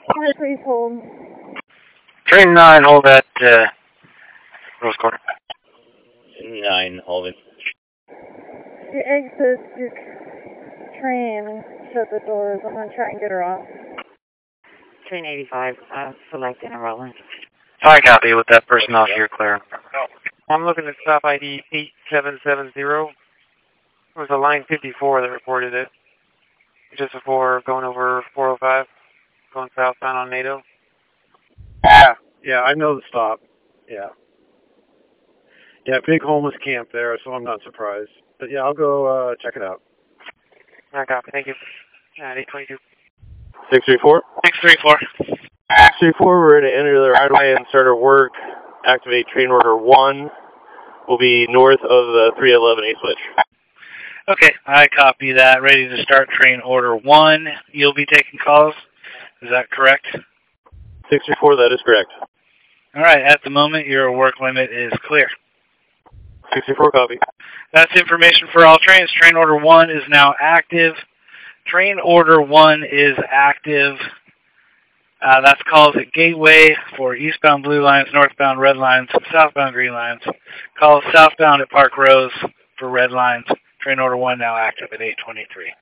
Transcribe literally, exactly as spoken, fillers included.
Hi, please hold. Train nine, hold at uh, Rose Quarter. nine, holding. She exits your train, shut the doors. I'm going to try and get her off. Train eighty-five, uh, select and enrolling. Fine copy with that person off here, clear. I'm looking at stop I D eight seven seven zero. It was a line fifty-four that reported it. Just before going over four oh five, going southbound on NATO. Yeah, yeah, I know the stop. Yeah. Yeah, big homeless camp there, so I'm not surprised. But yeah, I'll go uh, check it out. I copy, thank you. Uh, eight twenty-two. six three four? six three four. six three four, we're going to enter the right away and start our work. Activate train order one. We'll be north of the three eleven A switch. Okay, I copy that. Ready to start train order one. You'll be taking calls. Is that correct? six three four, that is correct. All right, at the moment, your work limit is clear. six three four, copy. That's information for all trains. Train order one is now active. Train order one is active. Uh, that's calls at Gateway for eastbound blue lines, northbound red lines, southbound green lines. Calls southbound at Park Rose for red lines. Train order one now active at eight twenty-three.